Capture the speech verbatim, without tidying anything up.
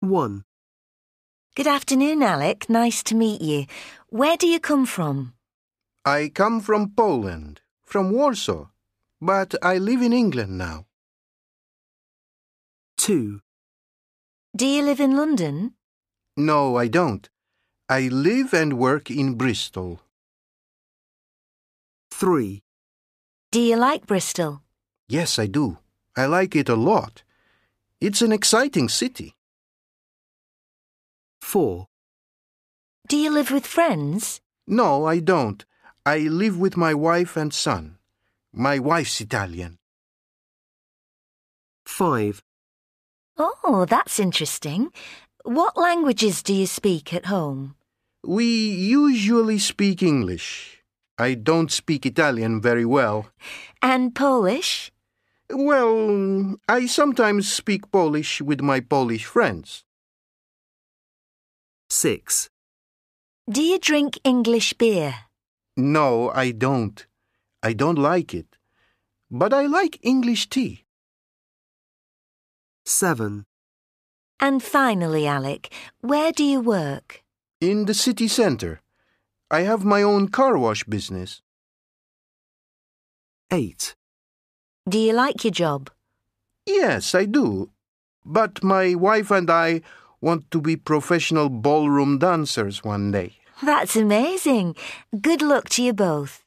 one. Good afternoon, Alec. Nice to meet you. Where do you come from? I come from Poland, from Warsaw, but I live in England now. two. Do you live in London? No, I don't. I live and work in Bristol. three. Do you like Bristol? Yes, I do. I like it a lot. It's an exciting city. four. Do you live with friends? No, I don't. I live with my wife and son. My wife's Italian. five. Oh, that's interesting. What languages do you speak at home? We usually speak English. I don't speak Italian very well. And Polish? Well, I sometimes speak Polish with my Polish friends. six. Do you drink English beer? No, I don't. I don't like it. But I like English tea. seven. And finally, Alec, where do you work? In the city centre. I have my own car wash business. eight. Do you like your job? Yes, I do. But my wife and I want to be professional ballroom dancers one day. That's amazing. Good luck to you both.